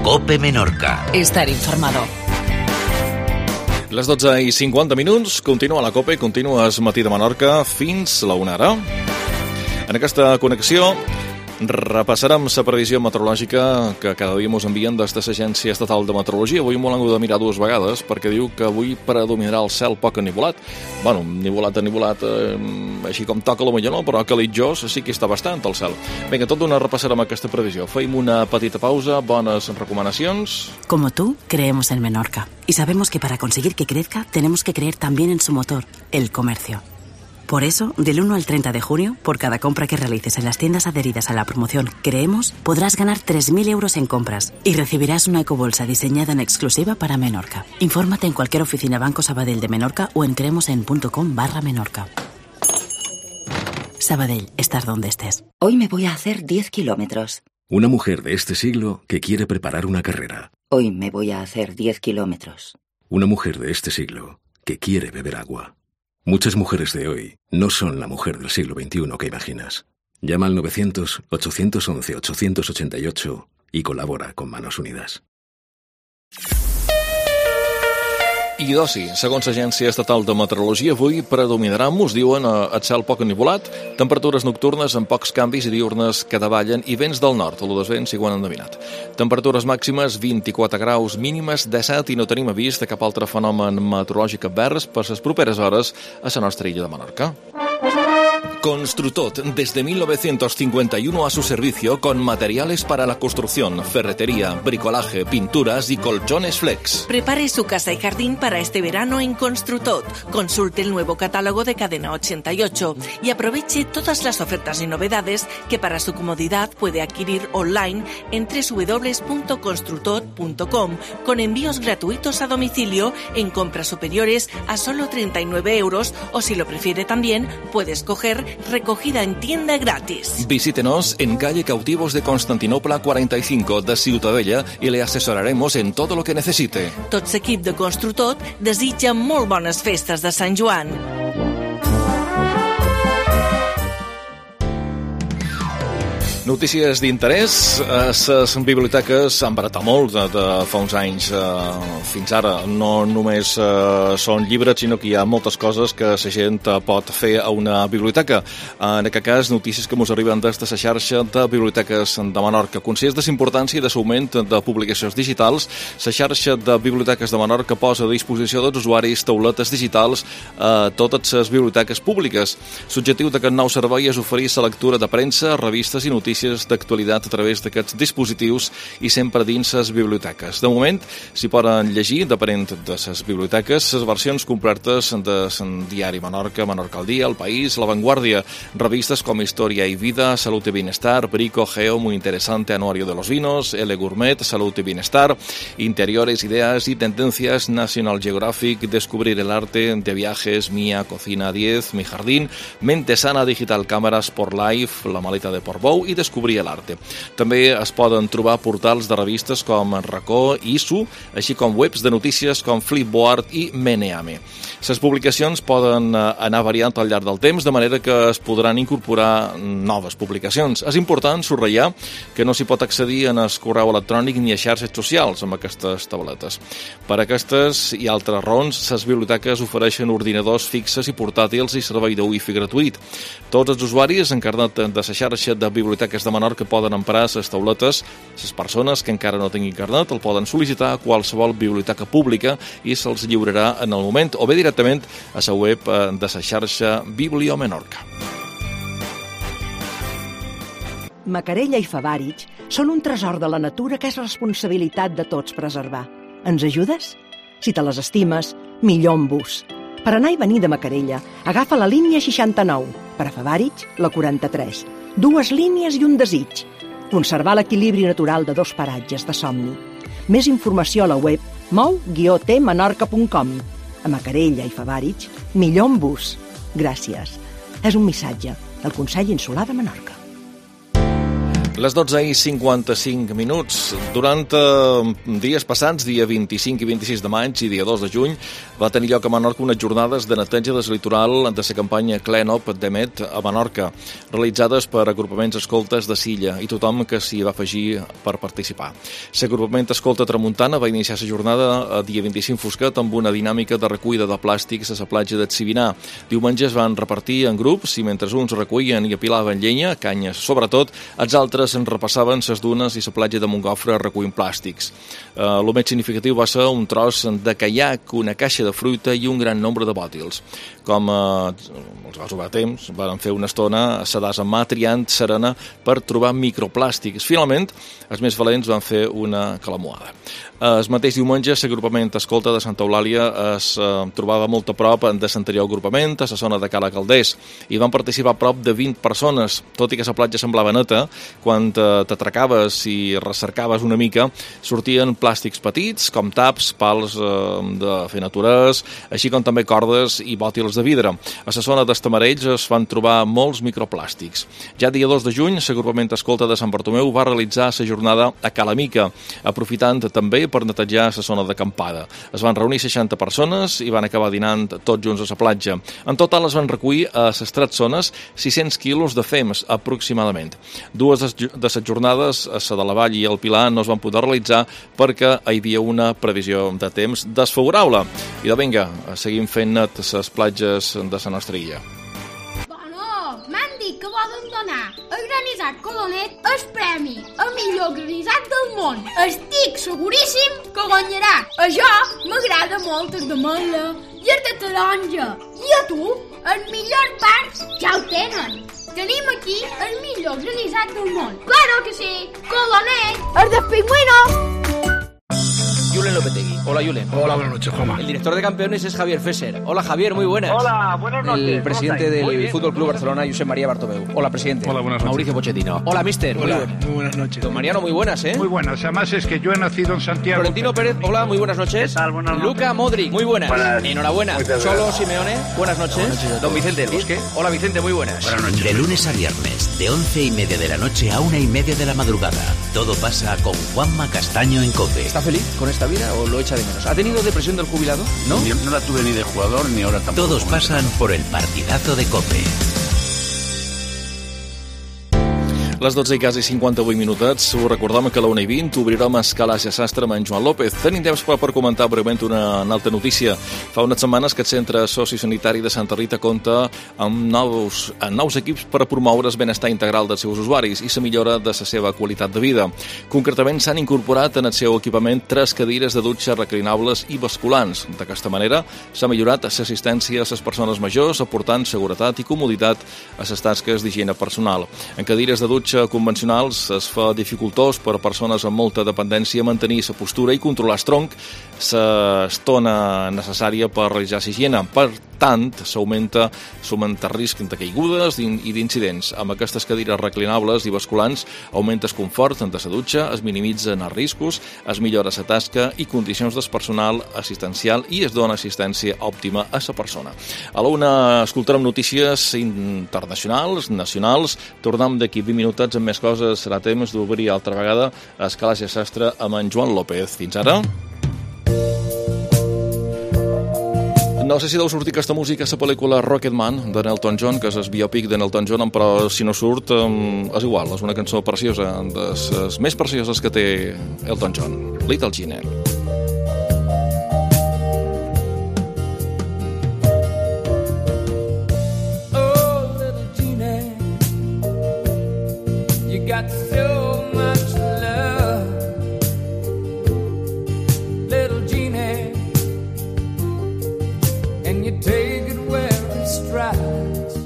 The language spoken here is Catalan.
COPE Menorca. Estar informado. Les 12:50, continua la COPE, continues Matí de Menorca fins la 1 hora. En aquesta connexió repassarem la previsió meteorològica que cada dia ens envien des de l'Agència Estatal de Meteorologia. Avui m'ho hem de mirar dues vegades perquè diu que avui predominarà el cel poc enivolat. Bueno, nivolat, així com toca potser no, però calitjós sí que està bastant el cel. Vinga, tot d'una repassarem aquesta previsió. Feim una petita pausa, bones recomanacions. Como tú, creemos en Menorca. Y sabemos que para conseguir que crezca, tenemos que creer también en su motor, el comercio. Por eso, del 1 al 30 de junio, por cada compra que realices en las tiendas adheridas a la promoción Creemos, podrás ganar 3.000 euros en compras y recibirás una ecobolsa diseñada en exclusiva para Menorca. Infórmate en cualquier oficina Banco Sabadell de Menorca o en creemosen.com/Menorca. Sabadell, estar donde estés. Hoy me voy a hacer 10 kilómetros. Una mujer de este siglo que quiere preparar una carrera. Hoy me voy a hacer 10 kilómetros. Una mujer de este siglo que quiere beber agua. Muchas mujeres de hoy no son la mujer del siglo XXI que imaginas. Llama al 900-811-888 y colabora con Manos Unidas. I d'oci, segons l'Agència Estatal de Meteorologia, avui predominarà, us diuen, el cel poc enivolat, temperatures nocturnes amb pocs canvis i diurnes que davallen i vents del nord, el dels vents, si ho han endevinat. Temperatures màximes 24 graus, mínimes 17 i no tenim avís de cap altre fenomen meteorològic advers per les properes hores a la nostra illa de Menorca. Construtot, desde 1951 a su servicio con materiales para la construcción, ferretería, bricolaje, pinturas y colchones flex. Prepare su casa y jardín para este verano en Construtot. Consulte el nuevo catálogo de Cadena 88 y aproveche todas las ofertas y novedades que para su comodidad puede adquirir online en www.construtot.com con envíos gratuitos a domicilio en compras superiores a solo 39 euros o si lo prefiere también puede escoger recogida en tienda gratis. Visítenos en calle Cautivos de Constantinopla 45 de Ciutadella y le asesoraremos en todo lo que necesite. Tot l'equip de Construtot desitja molt bones festes de Sant Joan. Notícies d'interès. Les biblioteques han baratat molt de fa uns anys fins ara. No només són llibres, sinó que hi ha moltes coses que la gent pot fer a una biblioteca. En aquest cas, notícies que ens arriben des de la xarxa de biblioteques de Menorca. Conscients de la importància de l'augment de publicacions digitals, la xarxa de biblioteques de Menorca posa a disposició dels usuaris tauletes digitals a totes les biblioteques públiques. L'objectiu d'aquest nou servei és oferir la lectura de premsa, revistes i notícies d'actualitat a través d'aquests dispositius i sempre dins les biblioteques. De moment, s'hi poden llegir, depenent de les biblioteques, les versions completes de Diari Menorca, Menorca al Dia, El País, La Vanguardia, revistes com Historia y Vida, Salud y Bienestar, Brico, Geo, Muy Interesante, Anuario de los Vinos, L Gourmet, Salud y Bienestar, Interiores, Ideas y Tendencias, National Geographic, Descubrir el Arte, De Viajes, Mía, Cocina 10, Mi Jardín, Mente Sana, Digital Cámaras, Por Life, La Maleta de Portbou i Descobrir l'Arte. També es poden trobar portals de revistes com Racó i ISU, així com webs de notícies com Flipboard i Meneame. Les publicacions poden anar variant al llarg del temps, de manera que es podran incorporar noves publicacions. És important subratllar que no s'hi pot accedir en el correu electrònic ni a xarxes socials amb aquestes tabletes. Per aquestes i altres raons, les biblioteques ofereixen ordinadors fixes i portàtils i servei de Wi-Fi gratuït. Tots els usuaris en carnet de la xarxa de biblioteques de Menorca poden emprar les tauletes. Les persones que encara no tinguin carnet el poden sol·licitar a qualsevol biblioteca pública i se'ls lliurarà en el moment o bé directament a la web de la xarxa Bibliomenorca. Macarella i Favàric són un tresor de la natura que és responsabilitat de tots preservar. Ens ajudes? Si te les estimes, millor amb bus. Per anar i venir de Macarella, agafa la línia 69, per a Favàric, la 43. 2 línies i un desig. Conservar l'equilibri natural de 2 paratges de somni. Més informació a la web mou-tmenorca.com. A Macarella i Favàric, millor amb bus. Gràcies. És un missatge del Consell Insular de Menorca. Les 12:55. Durant dies passats, dia 25 i 26 de maig i dia 2 de juny, va tenir lloc a Menorca unes jornades de neteja del litoral de la campanya Clean Up Demet a Menorca, realitzades per agrupaments escoltes de Silla i tothom que s'hi va afegir per participar. L'agrupament Escolta Tramuntana va iniciar la jornada dia 25 fosquet amb una dinàmica de recollida de plàstics a la platja de Tsivinar. Diumenge es van repartir en grups i mentre uns recollien i apilaven llenya, canyes sobretot, els altres en repassaven les dunes i la platja de Montgofre recollint plàstics. El més significatiu va ser un tros de caiac, una caixa de fruita i un gran nombre de bòtils. Com els va sobar temps, van fer una estona a sedars en mà triant serena per trobar microplàstics. Finalment, els més valents van fer una calamuada. El mateix diumenge, l'agrupament Escolta de Santa Eulàlia es trobava molt a prop de l'anterior agrupament, a la zona de Cala Calders, i van participar prop de 20 persones. Tot i que la platja semblava neta, quan t'atracaves i recercaves una mica, sortien plàstics petits, com taps, pals de fer naturers, així com també cordes i bòtils de vidre. A la zona dels Tamarells es van trobar molts microplàstics. Ja dia 2 de juny, l'agrupament Escolta de Sant Bartomeu va realitzar la jornada a Cala Mica, aprofitant també per netejar la zona d'acampada. Es van reunir 60 persones i van acabar dinant tots junts a la platja. En total es van recollir a les 3 zones 600 quilos de fems, aproximadament. Dues de les jornades, la de la Vall i el Pilar, no es van poder realitzar perquè hi havia una previsió de temps desfavorable. I de vinga, seguim fent net les platges de la nostra illa. M'han dit que volen donar al granissat Colonet el premi a millor granissat del món. Estic seguríssim que guanyarà. A jo m'agrada molt el de Mela i el de taronja. I a tu, els millors parts ja ho tenen. Tenim aquí el millor granissat del món. Claro que sí, Colonet, el de Pingüino. Julen Lopetegui. Hola, Julen. Hola, buenas noches, Juanma. El director de campeones es Javier Fesser. Hola, Javier, muy buenas. Hola, buenas noches. El presidente del Fútbol Club Barcelona, Josep María Bartomeu. Hola, presidente. Hola, buenas noches. Mauricio Pochettino. Hola, mister. Hola, muy buenas noches. Don Mariano, muy buenas, ¿eh? Muy buenas. Además es que yo he nacido en Santiago. Florentino Pérez, hola, muy buenas noches. ¿Qué tal? Buenas noches. Luka Modric, muy buenas. Buenas. Enhorabuena. Cholo Simeone, buenas noches. Buenas noches. Don Vicente del Bosque. Hola, Vicente, muy buenas. Buenas noches. De lunes a viernes, de 11:30 de la noche a 1:30 de la madrugada. Todo pasa con Juanma Castaño en COPE. ¿Está feliz con esta vida o lo echa de menos? ¿Ha tenido depresión del jubilado? ¿No? No la tuve ni de jugador ni ahora tampoco. Todos pasan por el partidazo de COPE. Les 12:58. Us recordam que a la 1:20 obrirem Escalaix a Sastre amb en Joan López. Tenim temps per comentar breument una altra notícia. Fa unes setmanes que el Centre Sociosanitari de Santa Rita compta amb nous equips per promoure el benestar integral dels seus usuaris i la millora de la seva qualitat de vida. Concretament, s'han incorporat en el seu equipament 3 cadires de dutxa reclinables i basculants. D'aquesta manera, s'ha millorat l'assistència a les persones majors, aportant seguretat i comoditat a les tasques d'higiene personal. En cadires de dutxa convencionals es fa dificultós per a persones amb molta dependència mantenir la postura i controlar el tronc l'estona necessària per realitzar la higiene. Per tant, s'augmenta el risc de caigudes i d'incidents. Amb aquestes cadires reclinables i basculants augmenta el confort de la dutxa, es minimitzen els riscos, es millora la tasca i condicions del personal assistencial i es dona assistència òptima a la persona. A la una escoltarem notícies internacionals, nacionals. Tornem d'aquí 20 minutets amb més coses. Serà temps d'obrir altra vegada a Escalaix a Sastre amb en Joan López. Fins ara. No sé si deu sortir aquesta música a la pel·lícula Rocketman de Elton John, que és el biòpic de Elton John, però si no surt és igual, és una cançó preciosa, de les més precioses que té Elton John, Little Gina. Oh, little Gina, you got so much love, little Gina, and you take it where it strikes.